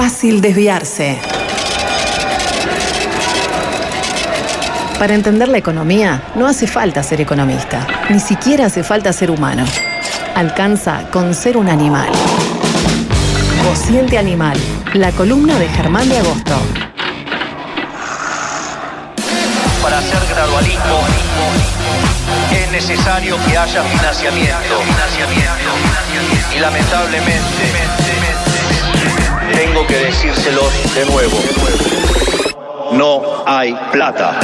fácil desviarse. Para entender la economía, no hace falta ser economista. Ni siquiera hace falta ser humano. Alcanza con ser un animal. Cociente Animal, la columna de Germán de Agosto. Para hacer gradualismo es necesario que haya financiamiento. Y lamentablemente tengo que decírselos de nuevo. No hay plata.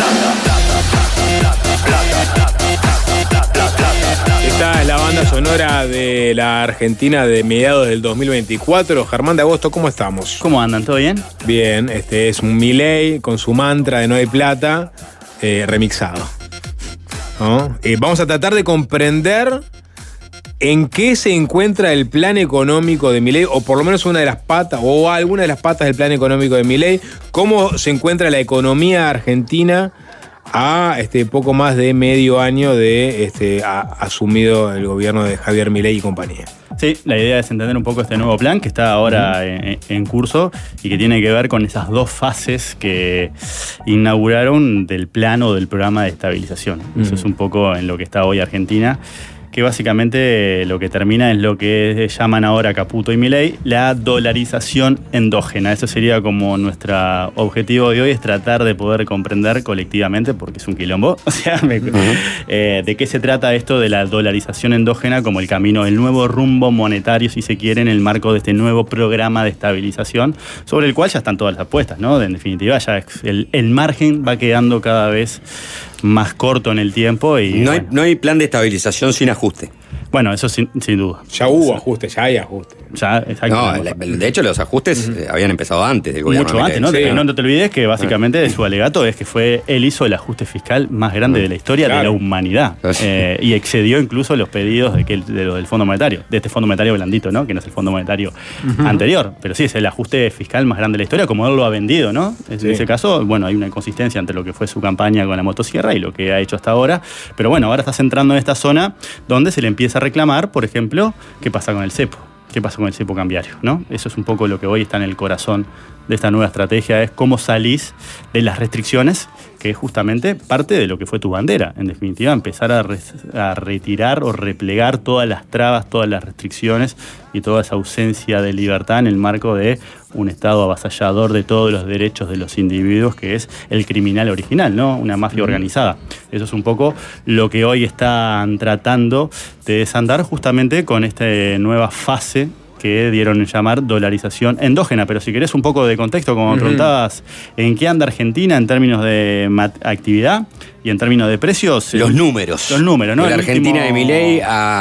Esta es la banda sonora de la Argentina de mediados del 2024. Germán de Agosto, ¿cómo estamos? ¿Cómo andan? ¿Todo bien? Bien, este es un Milei con su mantra de no hay plata, remixado, ¿no? Vamos a tratar de comprender en qué se encuentra el plan económico de Milei, o por lo menos una de las patas, o alguna de las patas del plan económico de Milei, cómo se encuentra la economía argentina a poco más de medio año de asumido el gobierno de Javier Milei y compañía. Sí, la idea es entender un poco este nuevo plan que está ahora en curso y que tiene que ver con esas dos fases que inauguraron del plan o del programa de estabilización. Eso es un poco en lo que está hoy Argentina, que básicamente lo que termina es lo que llaman ahora Caputo y Milei, la dolarización endógena. Ese sería como nuestro objetivo de hoy, es tratar de poder comprender colectivamente, porque es un quilombo, o sea, de qué se trata esto de la dolarización endógena como el camino, el nuevo rumbo monetario, si se quiere, en el marco de este nuevo programa de estabilización, sobre el cual ya están todas las apuestas, ¿no? En definitiva, ya el margen va quedando cada vez más corto en el tiempo. Y no hay plan de estabilización sin ajuste. Bueno, eso sin duda. Ya hubo ajuste, ya hay ajuste. Ya, exacto. No, de hecho los ajustes habían empezado antes del gobierno. Mucho antes, ¿no? Sí. No te olvides que básicamente su alegato es que él hizo el ajuste fiscal más grande de la historia de la humanidad. Y excedió incluso los pedidos de los del Fondo Monetario, de este Fondo Monetario blandito, ¿no? Que no es el Fondo Monetario anterior. Pero sí, es el ajuste fiscal más grande de la historia, como él lo ha vendido, ¿no? En ese caso, bueno, hay una inconsistencia entre lo que fue su campaña con la motosierra y lo que ha hecho hasta ahora. Pero bueno, ahora estás entrando en esta zona donde se le empieza a reclamar, por ejemplo, qué pasa con el cepo. ¿Qué pasa con el cepo cambiario? ¿No? Eso es un poco lo que hoy está en el corazón de esta nueva estrategia, es cómo salís de las restricciones, que es justamente parte de lo que fue tu bandera. En definitiva, empezar a retirar o replegar todas las trabas, todas las restricciones y toda esa ausencia de libertad en el marco de un Estado avasallador de todos los derechos de los individuos, que es el criminal original, ¿no? Una mafia organizada. Eso es un poco lo que hoy están tratando de desandar justamente con esta nueva fase que dieron en llamar dolarización endógena. Pero si querés un poco de contexto, como me preguntabas, ¿en qué anda Argentina en términos de actividad y en términos de precios? Los números. Los números, ¿no? De la Argentina de Milei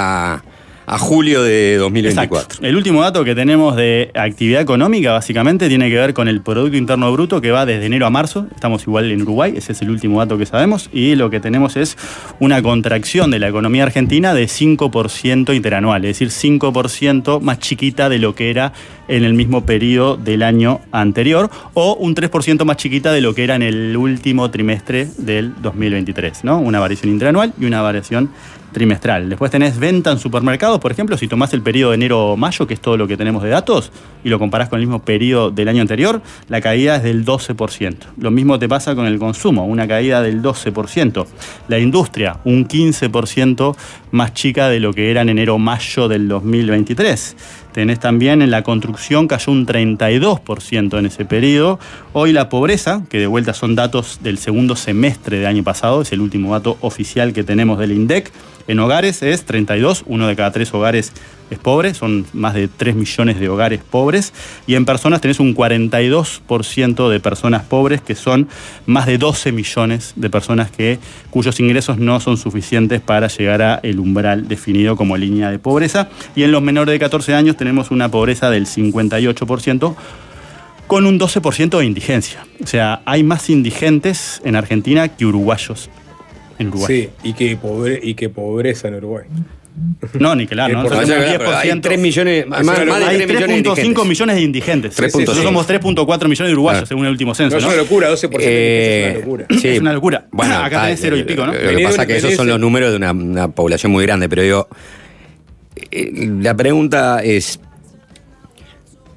a julio de 2024. Exacto. El último dato que tenemos de actividad económica básicamente tiene que ver con el Producto Interno Bruto, que va desde enero a marzo. Estamos igual en Uruguay, ese es el último dato que sabemos, y lo que tenemos es una contracción de la economía argentina de 5% interanual, es decir, 5% más chiquita de lo que era en el mismo periodo del año anterior, o un 3% más chiquita de lo que era en el último trimestre del 2023, ¿no? Una variación interanual y una variación trimestral. Después tenés venta en supermercados, por ejemplo, si tomás el periodo de enero-mayo, que es todo lo que tenemos de datos, y lo comparás con el mismo periodo del año anterior, la caída es del 12%. Lo mismo te pasa con el consumo, una caída del 12%. La industria, un 15% más chica de lo que era en enero-mayo del 2023. Tenés también en la construcción, cayó un 32% en ese periodo. Hoy la pobreza, que de vuelta son datos del segundo semestre del año pasado, es el último dato oficial que tenemos del INDEC, en hogares es 32, uno de cada 3 hogares es pobre, son más de 3 millones de hogares pobres, y en personas tenés un 42% de personas pobres, que son más de 12 millones de personas cuyos ingresos no son suficientes para llegar a el umbral definido como línea de pobreza, y en los menores de 14 años tenemos una pobreza del 58%, con un 12% de indigencia. O sea, hay más indigentes en Argentina que uruguayos en Uruguay. Sí, y que pobreza en Uruguay. No, ni que la, ¿no? Hay 3 millones, más de 3.5 millones de indigentes. Nosotros somos 3.4 millones de uruguayos, según el último censo. No, es una locura, 12% es una locura. Sí. Es una locura. Bueno, acá tenés 0 y pico, ¿no? Lo que pasa es que esos son los números de una población muy grande, pero digo, la pregunta es,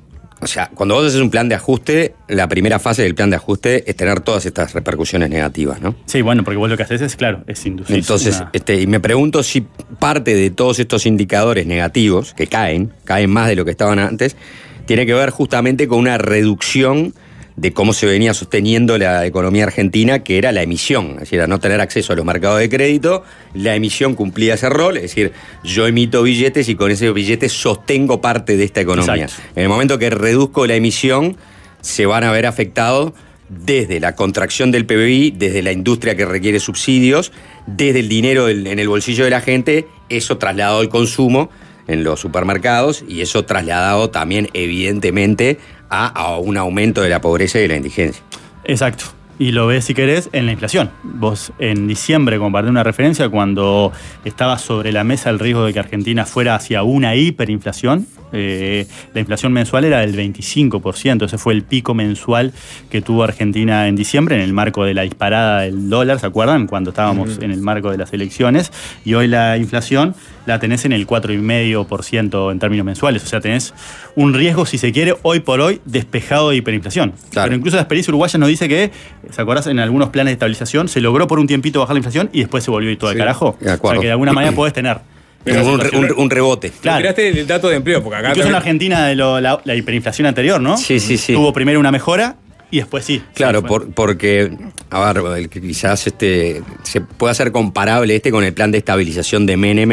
O sea, cuando vos haces un plan de ajuste, la primera fase del plan de ajuste es tener todas estas repercusiones negativas, ¿no? Sí, bueno, porque vos lo que haces es, claro, es inducir. Entonces, y me pregunto si parte de todos estos indicadores negativos, que caen más de lo que estaban antes, tiene que ver justamente con una reducción de cómo se venía sosteniendo la economía argentina, que era la emisión, es decir, a no tener acceso a los mercados de crédito, la emisión cumplía ese rol, es decir, yo emito billetes y con esos billetes sostengo parte de esta economía. Exacto. En el momento que reduzco la emisión, se van a ver afectados desde la contracción del PBI, desde la industria que requiere subsidios, desde el dinero en el bolsillo de la gente, eso trasladado al consumo en los supermercados y eso trasladado también, evidentemente, a un aumento de la pobreza y de la indigencia. Exacto. Y lo ves, si querés, en la inflación. Vos en diciembre compartí una referencia cuando estaba sobre la mesa el riesgo de que Argentina fuera hacia una hiperinflación. La inflación mensual era del 25%. Ese fue el pico mensual que tuvo Argentina en diciembre en el marco de la disparada del dólar, ¿se acuerdan? Cuando estábamos en el marco de las elecciones. Y hoy la inflación la tenés en el 4,5% en términos mensuales. O sea, tenés un riesgo, si se quiere, hoy por hoy, despejado de hiperinflación. Claro. Pero incluso la experiencia uruguaya nos dice que, ¿se acuerdan? En algunos planes de estabilización se logró por un tiempito bajar la inflación y después se volvió y todo de carajo. De acuerdo. O sea, que de alguna manera podés tener. Un rebote. Claro. Miraste el dato de empleo, porque acá Incluso en la también... Argentina de la hiperinflación anterior, ¿no? Sí. Tuvo primero una mejora y después sí. Claro, Sí, porque, a ver, quizás se puede hacer comparable con el plan de estabilización de Menem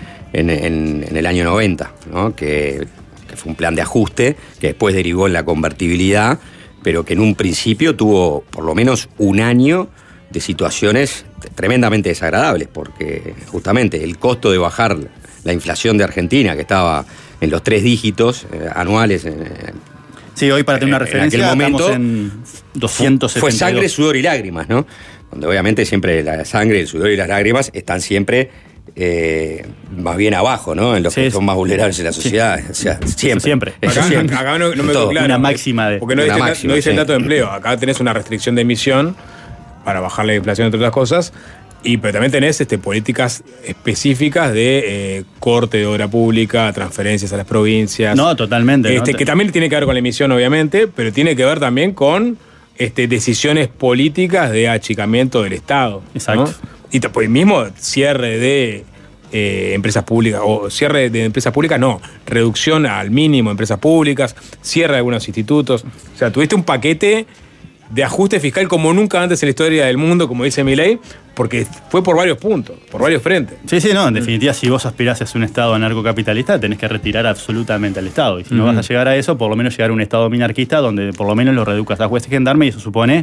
en el año 90, ¿no? Que fue un plan de ajuste que después derivó en la convertibilidad, pero que en un principio tuvo por lo menos un año de situaciones tremendamente desagradables, porque justamente el costo de bajar la inflación de Argentina, que estaba en los 3 dígitos anuales... Sí, hoy para tener una referencia, en aquel momento, estamos en 272. Fue sangre, sudor y lágrimas, ¿no? Donde obviamente siempre la sangre, el sudor y las lágrimas están siempre más bien abajo, ¿no? En los que son más vulnerables en la sociedad. O sea, siempre. Acá no me quedó claro. Una máxima de... Porque no dice el dato de empleo. Acá tenés una restricción de emisión para bajar la inflación, entre otras cosas. Pero también tenés políticas específicas de corte de obra pública, transferencias a las provincias. No, totalmente. Que también tiene que ver con la emisión, obviamente, pero tiene que ver también con decisiones políticas de achicamiento del Estado. Exacto. ¿No? Y pues mismo cierre de empresas públicas, o cierre de empresas públicas, no, reducción al mínimo de empresas públicas, cierre de algunos institutos. O sea, tuviste un paquete de ajuste fiscal como nunca antes en la historia del mundo, como dice Milei, porque fue por varios puntos, por varios frentes. Sí, no, en definitiva, si vos aspirás a un Estado anarcocapitalista, tenés que retirar absolutamente al Estado. Y si no vas a llegar a eso, por lo menos llegar a un Estado minarquista donde por lo menos lo reduzcas a jueces y gendarmes, y eso supone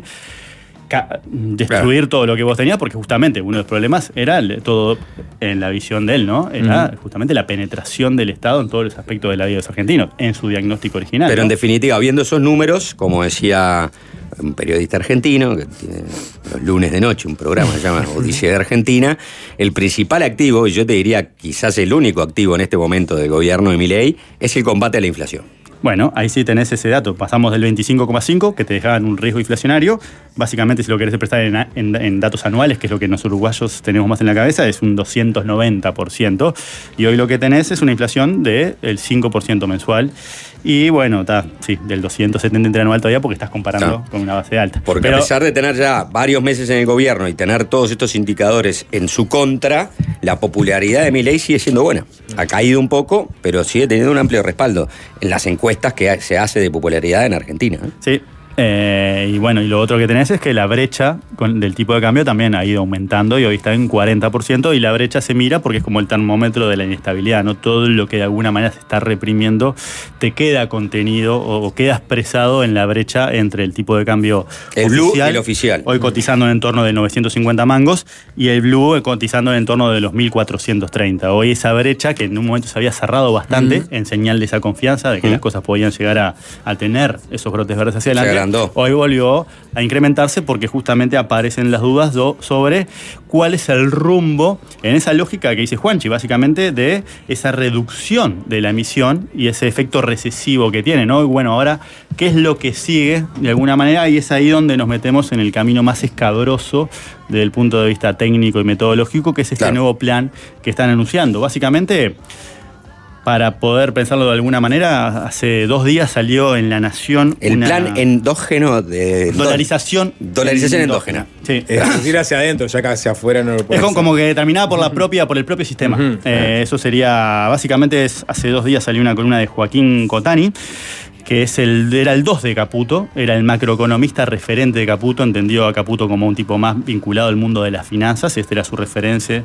destruir todo lo que vos tenías, porque justamente uno de los problemas era todo en la visión de él, ¿no? Era justamente la penetración del Estado en todos los aspectos de la vida de los argentinos, en su diagnóstico original. Pero ¿no? en definitiva, viendo esos números, como decía un periodista argentino, que tiene los lunes de noche un programa que se llama Odisea de Argentina, el principal activo, y yo te diría quizás el único activo en este momento del gobierno de Milei, es el combate a la inflación. Bueno, ahí sí tenés ese dato. Pasamos del 25,5, que te dejaban un riesgo inflacionario. Básicamente, si lo querés expresar en datos anuales, que es lo que los uruguayos tenemos más en la cabeza, es un 290%. Y hoy lo que tenés es una inflación del 5% mensual. Y bueno, del 270 interanual todavía, porque estás comparando con una base alta. Porque a pesar de tener ya varios meses en el gobierno y tener todos estos indicadores en su contra, la popularidad de Milei sigue siendo buena. Ha caído un poco, pero sigue teniendo un amplio respaldo en las encuestas que se hace de popularidad en Argentina. Sí. Y bueno, y lo otro que tenés es que la brecha del tipo de cambio también ha ido aumentando y hoy está en 40%, y la brecha se mira porque es como el termómetro de la inestabilidad, ¿no? Todo lo que de alguna manera se está reprimiendo te queda contenido o queda expresado en la brecha entre el tipo de cambio el oficial, blue y el oficial. Hoy cotizando en torno de 950 mangos, y el blue cotizando en torno de los 1430. Hoy esa brecha, que en un momento se había cerrado bastante, en señal de esa confianza de que las cosas podían llegar a tener esos brotes verdes hacia adelante, hoy volvió a incrementarse porque justamente aparecen las dudas sobre cuál es el rumbo en esa lógica que dice Juanchi, básicamente de esa reducción de la emisión y ese efecto recesivo que tiene, ¿no? Y bueno, ahora, ¿qué es lo que sigue de alguna manera? Y es ahí donde nos metemos en el camino más escabroso desde el punto de vista técnico y metodológico, que es este nuevo plan que están anunciando. Básicamente, Para poder pensarlo de alguna manera, hace 2 días salió en La Nación el plan endógeno de... Dolarización. Dolarización endógena. Sí. Es decir, hacia adentro, ya que hacia afuera no lo puede Es hacer. como que determinada por el propio sistema. Eso sería, básicamente, hace 2 días salió una columna de Joaquín Cotani, que era el 2 de Caputo, era el macroeconomista referente de Caputo, entendió a Caputo como un tipo más vinculado al mundo de las finanzas, este era su referente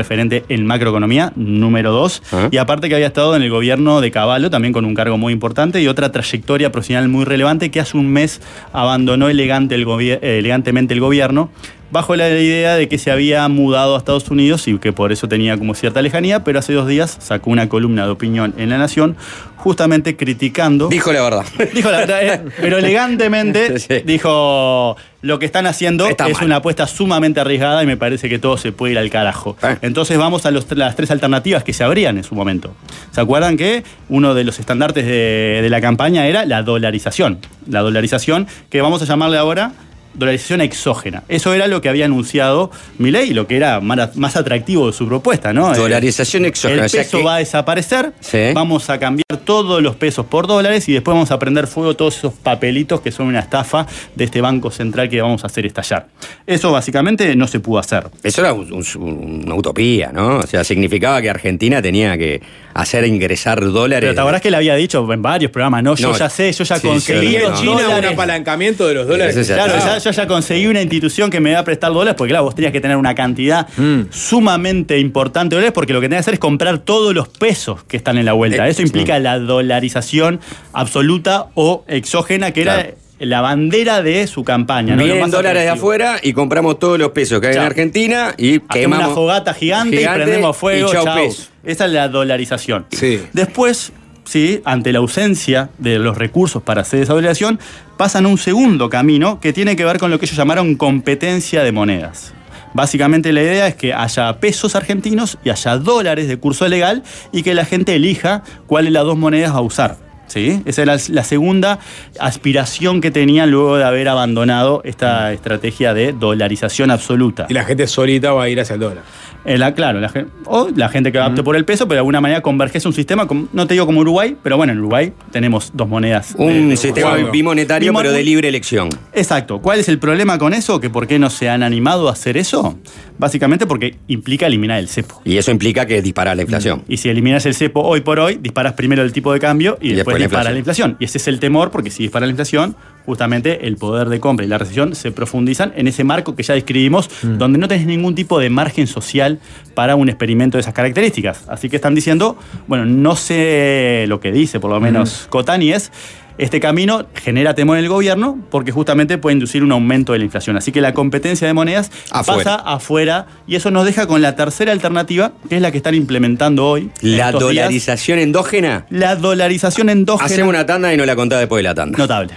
en macroeconomía, número 2, y aparte que había estado en el gobierno de Cavallo, también con un cargo muy importante y otra trayectoria profesional muy relevante, que hace un mes abandonó elegantemente el gobierno, bajo la idea de que se había mudado a Estados Unidos y que por eso tenía como cierta lejanía, pero hace 2 días sacó una columna de opinión en La Nación, justamente criticando... Dijo la verdad. Dijo la verdad, pero elegantemente Sí. dijo, lo que están haciendo Está es mal. una apuesta sumamente arriesgada y me parece que todo se puede ir al carajo. Entonces vamos a las 3 alternativas que se abrían en su momento. ¿Se acuerdan que uno de los estandartes de la campaña era la dolarización? La dolarización, que vamos a llamarle ahora dolarización exógena. Eso era lo que había anunciado Milei y lo que era más atractivo de su propuesta, ¿no? Dolarización exógena. El o sea peso que- va a desaparecer, Sí. vamos a cambiar todos los pesos por dólares y después vamos a prender fuego todos esos papelitos que son una estafa de este Banco Central que vamos a hacer estallar. Eso básicamente no se pudo hacer. Eso era una utopía, ¿no? O sea, significaba que Argentina tenía que hacer ingresar dólares. Pero te acordás que le había dicho en varios programas, ¿no? Yo No, ya sé, yo ya sí, conseguí Seguía en los China un dólares. apalancamiento de los dólares. Eso ya Claro, está. yo ya conseguí una institución que me va a prestar dólares, porque claro, vos tenías que tener una cantidad sumamente importante de dólares, porque lo que tenías que hacer es comprar todos los pesos que están en la vuelta. Eso implica la dolarización absoluta o exógena, que era Claro. la bandera de su campaña. ¿no? Lo Vienen más dólares de atractivo. afuera y compramos todos los pesos que hay en Chao. Argentina y Hacemos quemamos. una fogata gigante y prendemos fuego. y chau, chau. peso. Esa es la dolarización. Sí. Después, sí, ante la ausencia de los recursos para hacer esa dolarización, pasan a un segundo camino que tiene que ver con lo que ellos llamaron competencia de monedas. Básicamente la idea es que haya pesos argentinos y haya dólares de curso legal y que la gente elija cuáles las 2 monedas a usar. ¿Sí? Esa era la segunda aspiración que tenían luego de haber abandonado esta estrategia de dolarización absoluta. Y la gente solita va a ir hacia el dólar. Claro, la gente que opte por el peso, pero de alguna manera converge un sistema, no te digo como Uruguay, pero bueno, en Uruguay tenemos 2 monedas. Un sistema juego. bimonetario, pero de libre elección. Exacto. ¿Cuál es el problema con eso? ¿Que por qué no se han animado a hacer eso? Básicamente porque implica eliminar el cepo. Y eso implica que dispara la inflación. Y si eliminas el cepo hoy por hoy, disparas primero el tipo de cambio y después la dispara la inflación. Y ese es el temor, porque si dispara la inflación, justamente el poder de compra y la recesión se profundizan en ese marco que ya describimos, donde no tenés ningún tipo de margen social para un experimento de esas características. Así que están diciendo, bueno, no sé lo que dice, por lo menos Cotani es, este camino genera temor en el gobierno porque justamente puede inducir un aumento de la inflación. Así que la competencia de monedas pasa afuera y eso nos deja con la tercera alternativa, que es la que están implementando hoy. La estos días. dolarización endógena. La dolarización endógena. Hacemos una tanda y no la contás después de la tanda. Notable.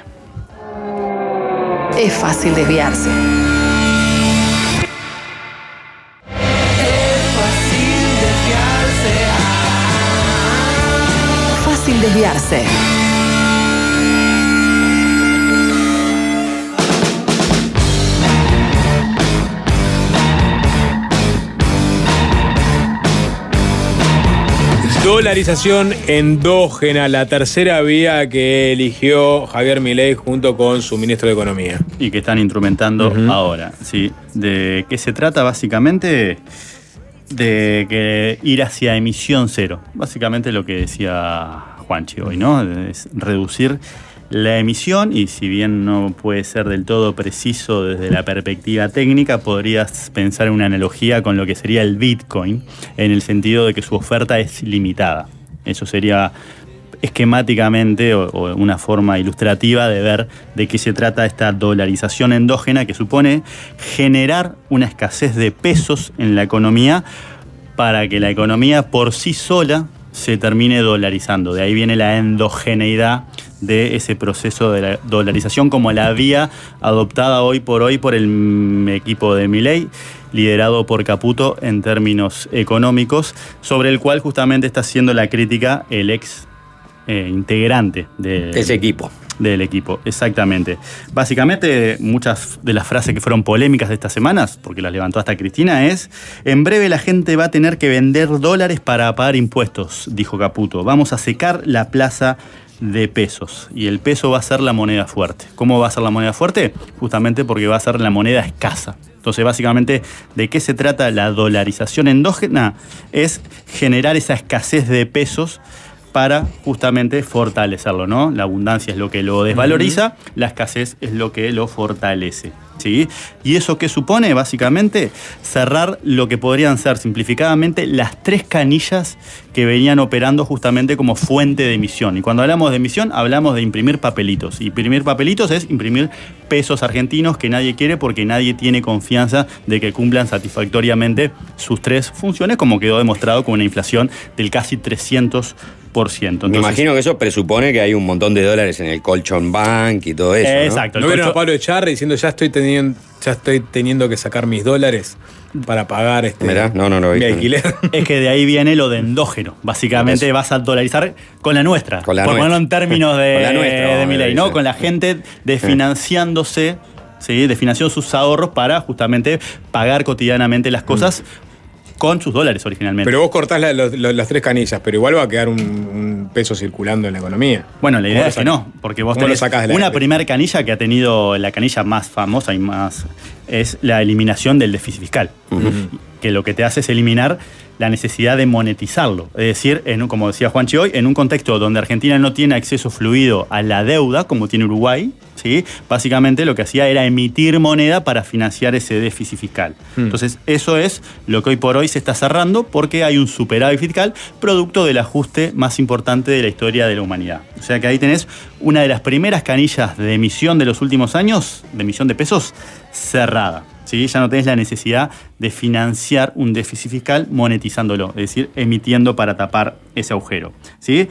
Es fácil desviarse. Fácil desviarse. Dolarización endógena, la tercera vía que eligió Javier Milei junto con su ministro de Economía. Y que están instrumentando ahora. ¿Sí? ¿De qué se trata? Básicamente de que ir hacia emisión cero. Básicamente lo que decía Juanchi hoy, ¿no? Es reducir la emisión, y si bien no puede ser del todo preciso desde la perspectiva técnica, podrías pensar en una analogía con lo que sería el Bitcoin, en el sentido de que su oferta es limitada. Eso sería esquemáticamente o una forma ilustrativa de ver de qué se trata esta dolarización endógena, que supone generar una escasez de pesos en la economía para que la economía por sí sola se termine dolarizando. De ahí viene la endogeneidad de ese proceso de la dolarización como la vía adoptada hoy por el equipo de Milei, liderado por Caputo en términos económicos, sobre el cual justamente está haciendo la crítica el ex integrante ese equipo. Del equipo, exactamente. Básicamente, muchas de las frases que fueron polémicas de estas semanas, porque las levantó hasta Cristina, es: en breve la gente va a tener que vender dólares para pagar impuestos, dijo Caputo. Vamos a secar la plaza de pesos y el peso va a ser la moneda fuerte. ¿Cómo va a ser la moneda fuerte? Justamente porque va a ser la moneda escasa. Entonces, básicamente, ¿de qué se trata la dolarización endógena? Es generar esa escasez de pesos para justamente fortalecerlo, ¿no? La abundancia es lo que lo desvaloriza, la escasez es lo que lo fortalece, ¿sí? ¿Y eso qué supone? Básicamente, cerrar lo que podrían ser, simplificadamente, las 3 canillas que venían operando justamente como fuente de emisión. Y cuando hablamos de emisión, hablamos de imprimir papelitos. Y imprimir papelitos es imprimir pesos argentinos que nadie quiere porque nadie tiene confianza de que cumplan satisfactoriamente sus 3 funciones, como quedó demostrado con una inflación del casi 300%. Entonces, me imagino que eso presupone que hay un montón de dólares en el colchón bank y todo eso, ¿no? Exacto. ¿No vieron a Pablo Echarri diciendo ya estoy teniendo que sacar mis dólares para pagar Mirá, no lo vi. mi alquiler? Es que de ahí viene lo de endógeno. Básicamente vas a dolarizar con la nuestra. Con la por nuestra. ponerlo en términos Con la nuestra, de mi ley, ¿no? sí. Con la gente desfinanciándose, ¿sí? Desfinanciando sus ahorros para justamente pagar cotidianamente las cosas con sus dólares originalmente. Pero vos cortás las 3 canillas, pero igual va a quedar un peso circulando en la economía. Bueno, la idea ¿Cómo es que no, porque vos cómo lo tenés sacás de la una carpeta? primera canilla que ha tenido la canilla más famosa y más es la eliminación del déficit fiscal, que lo que te hace es eliminar la necesidad de monetizarlo. Es decir, como decía Juanchi hoy, en un contexto donde Argentina no tiene acceso fluido a la deuda, como tiene Uruguay, ¿sí? Básicamente lo que hacía era emitir moneda para financiar ese déficit fiscal. Entonces, eso es lo que hoy por hoy se está cerrando porque hay un superávit fiscal producto del ajuste más importante de la historia de la humanidad. O sea que ahí tenés una de las primeras canillas de emisión de los últimos años, de emisión de pesos, cerrada. ¿Sí? Ya no tenés la necesidad de financiar un déficit fiscal monetizándolo, es decir, emitiendo para tapar ese agujero. ¿Sí?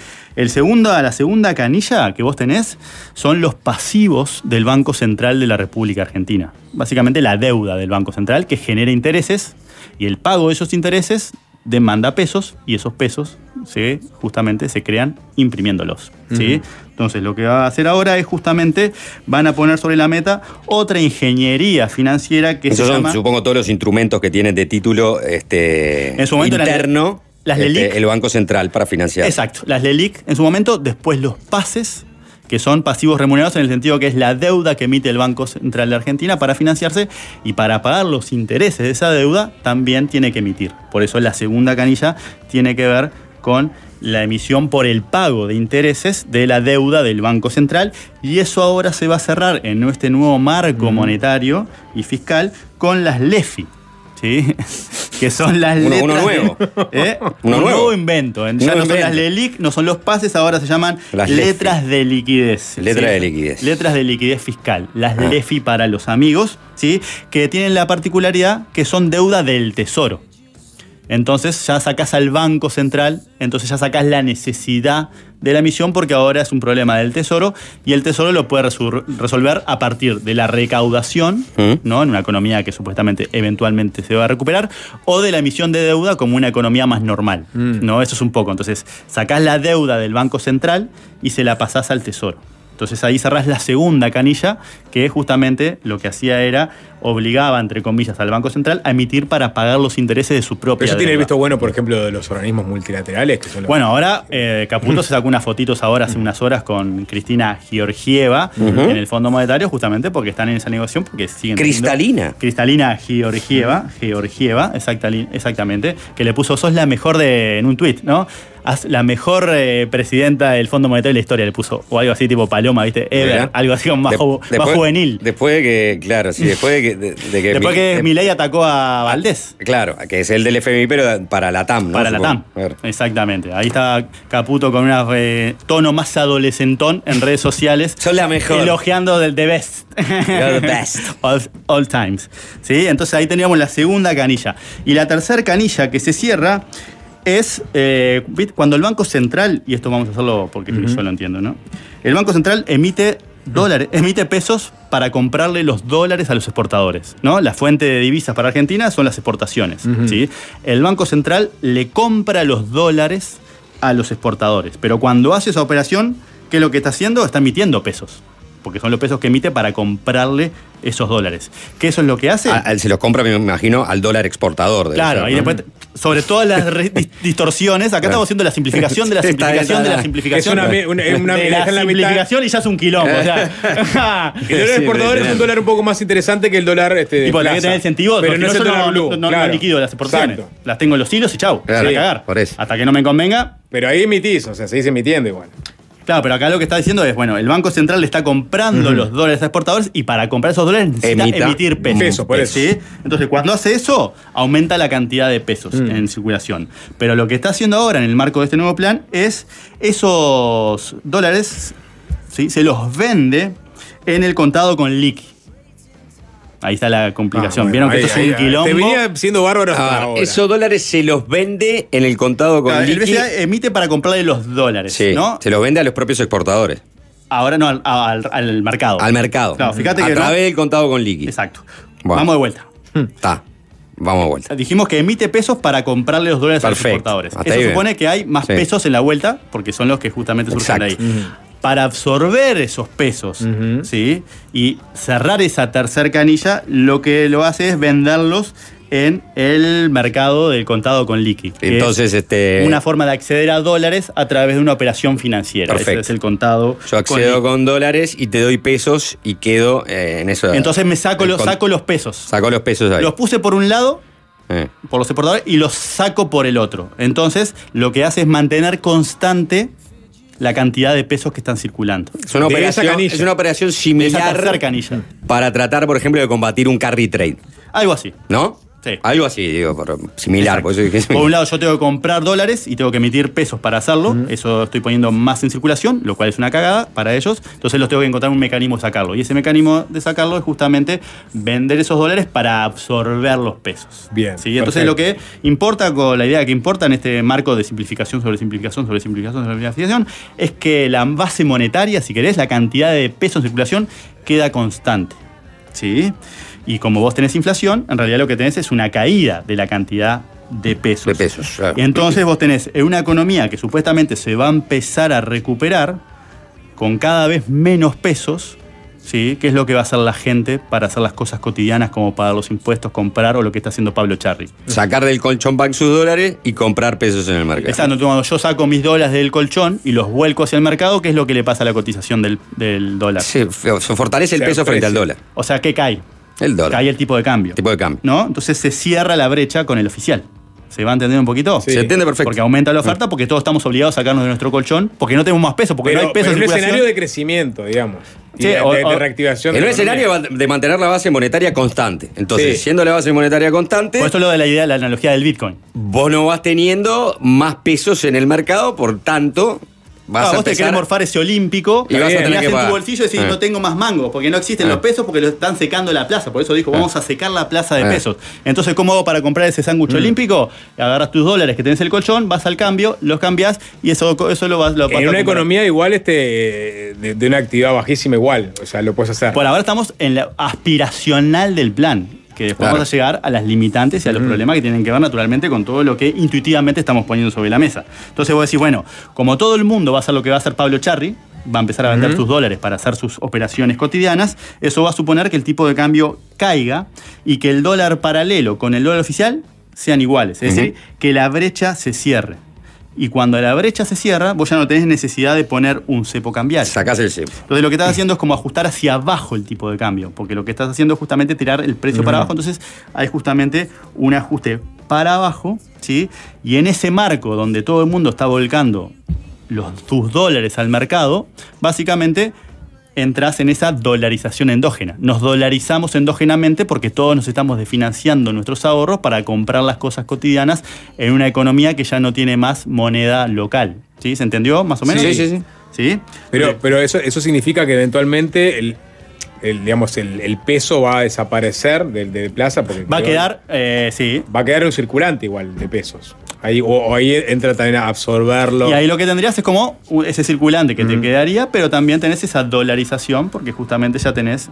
La segunda canilla que vos tenés son los pasivos del Banco Central de la República Argentina. Básicamente la deuda del Banco Central que genera intereses y el pago de esos intereses demanda pesos y esos pesos justamente se crean imprimiéndolos. ¿Sí? Entonces lo que va a hacer ahora es justamente van a poner sobre la meta otra ingeniería financiera que Esos se son, llama... supongo, todos los instrumentos que tienen de título en su momento interno las LELIC. El Banco Central para financiar. Exacto, las LELIC en su momento, después los PASES, que son pasivos remunerados en el sentido que es la deuda que emite el Banco Central de Argentina para financiarse y para pagar los intereses de esa deuda también tiene que emitir. Por eso la segunda canilla tiene que ver con la emisión por el pago de intereses de la deuda del Banco Central y eso ahora se va a cerrar en este nuevo marco monetario y fiscal con las LEFI. ¿Sí? Que son las letras. Uno nuevo. Un nuevo nuevo invento. Ya no son invento. las LELIC, no son los pases, ahora se llaman Las letras de liquidez. Letras de liquidez. Letras de liquidez fiscal. Las LEFI para los amigos, ¿sí? Que tienen la particularidad que son deuda del Tesoro. Entonces ya sacás al Banco Central, entonces ya sacás la necesidad de la emisión porque ahora es un problema del Tesoro y el Tesoro lo puede resolver a partir de la recaudación, ¿no? En una economía que supuestamente eventualmente se va a recuperar, o de la emisión de deuda como una economía más normal, ¿no? Eso es un poco. Entonces sacás la deuda del Banco Central y se la pasás al Tesoro. Entonces ahí cerrás la segunda canilla, que justamente lo que hacía era obligaba, entre comillas, al Banco Central a emitir para pagar los intereses de su propia Pero eso tiene el deuda. visto bueno, por ejemplo, de los organismos multilaterales, que son los... Bueno, ahora Caputo se sacó unas fotitos ahora hace unas horas con Cristina Georgieva en el Fondo Monetario, justamente porque están en esa negociación, porque siguen Cristalina. Cristalina Georgieva, exactamente, que le puso, sos la mejor en un tuit, ¿no? La mejor presidenta del Fondo Monetario de la historia, le puso, o algo así tipo Paloma, ¿viste? Ever, algo así como más juvenil. Después de que, claro, sí, después de que Milei atacó a Valdés. Claro, que es el del FMI, pero para la TAM, ¿no? Para la TAM, exactamente. Ahí está Caputo con un tono más adolescentón en redes sociales. Son la mejor. Elogiando del The Best. The best. All times. ¿Sí? Entonces ahí teníamos la segunda canilla. Y la tercera canilla que se cierra es cuando el Banco Central, y esto vamos a hacerlo porque yo lo entiendo, ¿no? El Banco Central emite pesos para comprarle los dólares a los exportadores, ¿no? La fuente de divisas para Argentina son las exportaciones, ¿sí? El Banco Central le compra los dólares a los exportadores. Pero cuando hace esa operación, ¿qué es lo que está haciendo? Está emitiendo pesos. Porque son los pesos que emite para comprarle esos dólares. ¿Qué eso es lo que hace? Se los compra, me imagino, al dólar exportador. Claro, ahí después, sobre todas las distorsiones, acá estamos haciendo la simplificación de la simplificación de la simplificación. Es una de la simplificación y ya es un quilombo. O sea, el dólar exportador es un dólar un poco más interesante que el dólar de y por la que plaza. tener el sentido, pero no es el dólar blue. No liquido las exportaciones. Exacto. Las tengo en los hilos y chau. Claro, a cagar. por eso. Hasta que no me convenga. Pero ahí emitís, o sea, seguís emitiendo igual. Claro, pero acá lo que está diciendo es, bueno, el Banco Central le está comprando los dólares a exportadores y para comprar esos dólares necesita emitir pesos. Pesos, por eso. ¿Sí? Entonces, cuando hace eso, aumenta la cantidad de pesos en circulación. Pero lo que está haciendo ahora en el marco de este nuevo plan es esos dólares, ¿sí?, se los vende en el contado con liqui. Ahí está la complicación. Bueno, Vieron que esto es un quilombo. Te venía siendo bárbaro hasta ahora. Esos dólares se los vende en el contado con El liqui. BCA emite para comprarle los dólares, Sí, ¿no? se los vende a los propios exportadores. Ahora no, al mercado. Al mercado. Claro, fíjate a que través del contado con liqui. Exacto. Bueno. Vamos de vuelta. Está. Vamos de vuelta. Dijimos que emite pesos para comprarle los dólares Perfecto. a los exportadores. Hasta Eso ahí supone bien. que hay más Sí. pesos en la vuelta, porque son los que justamente surgen de ahí. Exacto. Para absorber esos pesos, ¿sí?, y cerrar esa tercer canilla, lo que lo hace es venderlos en el mercado del contado con liqui. Entonces, una forma de acceder a dólares a través de una operación financiera. Perfecto. Ese es el contado. Yo accedo con dólares y te doy pesos y quedo en eso. Entonces me saco los pesos. Saco los pesos ahí. Los puse por un lado, por los exportadores, y los saco por el otro. Entonces, lo que hace es mantener constante la cantidad de pesos que están circulando. Es una operación De esa similar tercer canilla. para tratar, por ejemplo, de combatir un carry trade. Algo así. ¿No? Sí. Algo así, digo, similar. Por eso dije Por un lado, yo tengo que comprar dólares y tengo que emitir pesos para hacerlo. Eso estoy poniendo más en circulación, lo cual es una cagada para ellos. Entonces los tengo que encontrar un mecanismo de sacarlo. Y ese mecanismo de sacarlo es justamente vender esos dólares para absorber los pesos. Bien. ¿Sí? Entonces lo que importa, con la idea que importa en este marco de simplificación sobre simplificación sobre simplificación sobre simplificación, es que la base monetaria, si querés, la cantidad de pesos en circulación queda constante. ¿Sí? Y como vos tenés inflación, en realidad lo que tenés es una caída de la cantidad de pesos. De pesos, claro. Y entonces vos tenés una economía que supuestamente se va a empezar a recuperar con cada vez menos pesos, ¿sí? ¿Qué es lo que va a hacer la gente para hacer las cosas cotidianas como pagar los impuestos, comprar o lo que está haciendo Pablo Charri? Sacar del colchón bank sus dólares y comprar pesos en el mercado. Exacto, cuando yo saco mis dólares del colchón y los vuelco hacia el mercado, ¿qué es lo que le pasa a la cotización del dólar? Se fortalece el peso frente al dólar. O sea, ¿qué cae? El dólar. Cae el tipo de cambio. Tipo de cambio. ¿No? Entonces se cierra la brecha con el oficial. ¿Se va a entender un poquito? Sí. Se entiende perfecto. Porque aumenta la oferta, porque todos estamos obligados a sacarnos de nuestro colchón, porque no tenemos más peso, porque no hay peso pero en en un circulación. escenario de crecimiento, digamos. Y Sí, de reactivación. En de un la economía. escenario de mantener la base monetaria constante. Entonces, Sí. siendo la base monetaria constante, Por eso lo de la idea, la analogía del Bitcoin. vos no vas teniendo más pesos en el mercado, por tanto, vas a Vos te empezar... querés morfar ese olímpico Y vas a tener que en tu pagar. bolsillo y decís, no tengo más mangos, porque no existen los pesos, porque lo están secando la plaza. Por eso dijo, vamos a secar la plaza de pesos. Entonces, ¿cómo hago para comprar ese sándwich olímpico? Agarras tus dólares que tenés en el colchón, vas al cambio, los cambiás y eso lo vas a En una comprar. economía igual de una actividad bajísima igual. O sea, lo puedes hacer. Por ahora estamos en la aspiracional del plan, que después Claro. vamos a llegar a las limitantes y a los problemas que tienen que ver naturalmente con todo lo que intuitivamente estamos poniendo sobre la mesa. Entonces vos decís, bueno, como todo el mundo va a hacer lo que va a hacer Pablo Charri, va a empezar a vender sus dólares para hacer sus operaciones cotidianas, eso va a suponer que el tipo de cambio caiga y que el dólar paralelo con el dólar oficial sean iguales. Es decir, que la brecha se cierre. Y cuando la brecha se cierra, vos ya no tenés necesidad de poner un cepo cambiario. Sacás el cepo. Entonces lo que estás haciendo es como ajustar hacia abajo el tipo de cambio, porque lo que estás haciendo es justamente tirar el precio para abajo, entonces hay justamente un ajuste para abajo, ¿sí? Y en ese marco donde todo el mundo está volcando tus dólares al mercado, básicamente entras en esa dolarización endógena. Nos dolarizamos endógenamente porque todos nos estamos desfinanciando nuestros ahorros para comprar las cosas cotidianas en una economía que ya no tiene más moneda local. ¿Sí? ¿Se entendió más o menos? Sí. ¿Sí? Pero eso significa que eventualmente el peso va a desaparecer de plaza. Porque Va a quedar, sí. Va a quedar un circulante igual de pesos. Ahí, o ahí entra también a absorberlo. Y ahí lo que tendrías es como ese circulante que te quedaría, pero también tenés esa dolarización, porque justamente ya tenés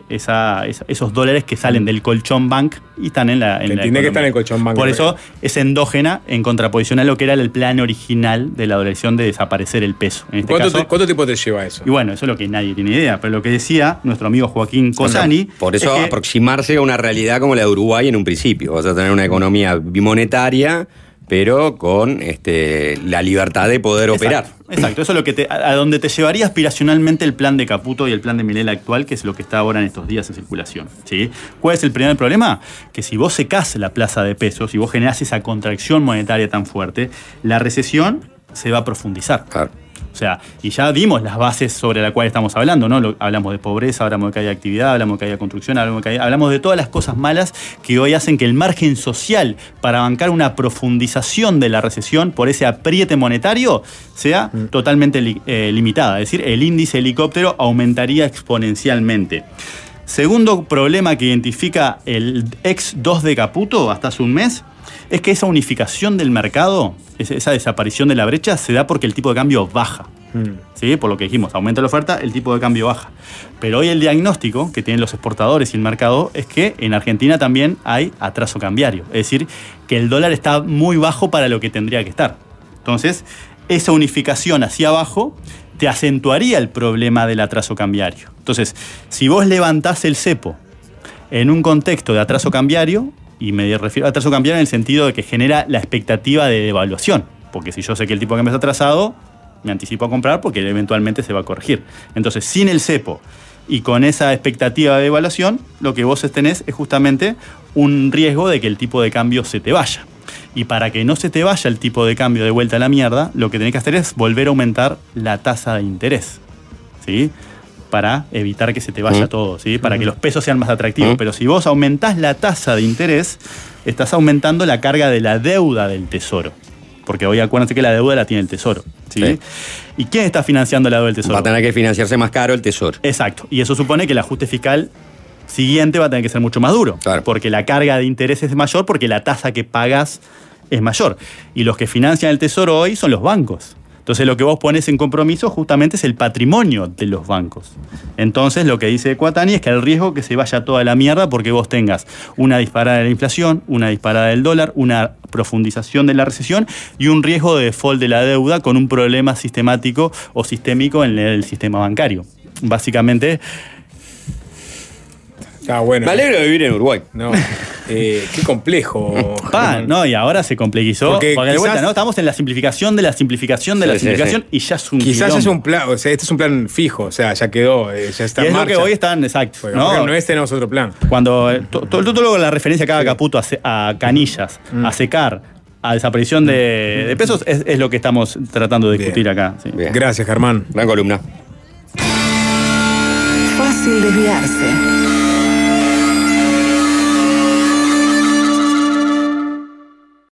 esos dólares que salen del colchón bank y están en la Tiene que estar en el colchón bank. Por eso es endógena en contraposición a lo que era el plan original de la dolarización de desaparecer el peso. En este caso, ¿Cuánto tiempo te lleva eso? Y bueno, eso es lo que nadie tiene idea, pero lo que decía nuestro amigo Joaquín Cosani... Por eso es que, aproximarse a una realidad como la de Uruguay en un principio. Vas a tener una economía bimonetaria, pero con la libertad de poder operar. Exacto, eso es lo que a donde te llevaría aspiracionalmente el plan de Caputo y el plan de Milei actual, que es lo que está ahora en estos días en circulación, ¿sí? ¿Cuál es el primer problema? Que si vos secás la plaza de pesos, si vos generás esa contracción monetaria tan fuerte, la recesión se va a profundizar. Claro. O sea, y ya vimos las bases sobre las cuales estamos hablando, ¿no? Hablamos de pobreza, hablamos de que haya actividad, hablamos de que haya construcción, hablamos de todas las cosas malas que hoy hacen que el margen social para bancar una profundización de la recesión por ese apriete monetario sea totalmente limitada. Es decir, el índice helicóptero aumentaría exponencialmente. Segundo problema que identifica el ex 2 de Caputo hasta hace un mes es que esa unificación del mercado, esa desaparición de la brecha, se da porque el tipo de cambio baja. ¿Sí? Por lo que dijimos, aumenta la oferta, el tipo de cambio baja. Pero hoy el diagnóstico que tienen los exportadores y el mercado es que en Argentina también hay atraso cambiario. Es decir, que el dólar está muy bajo para lo que tendría que estar. Entonces, esa unificación hacia abajo te acentuaría el problema del atraso cambiario. Entonces, si vos levantás el cepo en un contexto de atraso cambiario, y me refiero a atraso cambiario en el sentido de que genera la expectativa de devaluación, porque si yo sé que el tipo de cambio está atrasado, me anticipo a comprar porque eventualmente se va a corregir. Entonces, sin el cepo y con esa expectativa de devaluación, lo que vos tenés es justamente un riesgo de que el tipo de cambio se te vaya. Y para que no se te vaya el tipo de cambio de vuelta a la mierda, lo que tenés que hacer es volver a aumentar la tasa de interés, ¿sí? Para evitar que se te vaya todo, ¿sí? Para que los pesos sean más atractivos. Pero si vos aumentás la tasa de interés, estás aumentando la carga de la deuda del Tesoro. Porque hoy acuérdense que la deuda la tiene el Tesoro, ¿sí? ¿Y quién está financiando la deuda del Tesoro? Va a tener que financiarse más caro el Tesoro. Exacto. Y eso supone que el ajuste fiscal siguiente va a tener que ser mucho más duro. Claro. Porque la carga de interés es mayor, porque la tasa que pagas es mayor. Y los que financian el Tesoro hoy son los bancos. Entonces lo que vos pones en compromiso justamente es el patrimonio de los bancos. Entonces lo que dice Cuatani es que el riesgo que se vaya toda la mierda porque vos tengas una disparada de la inflación, una disparada del dólar, una profundización de la recesión y un riesgo de default de la deuda con un problema sistemático o sistémico en el sistema bancario. Básicamente... Bueno. Me alegro de vivir en Uruguay. No, qué complejo. No, y ahora se complejizó. Porque de quizás, vuelta, ¿no? Estamos en la simplificación de la simplificación de la simplificación y ya es un quizás quilombo. es un plan, o sea, este es un plan fijo, o sea, ya quedó, ya está Y en es marcha. lo que hoy están, exacto. No es tenemos otro plan. Cuando todo la referencia que haga Caputo a canillas, a secar, a desaparición de pesos, es lo que estamos tratando de discutir acá. Sí. Bien. Gracias, Germán. Gran columna. Fácil desviarse.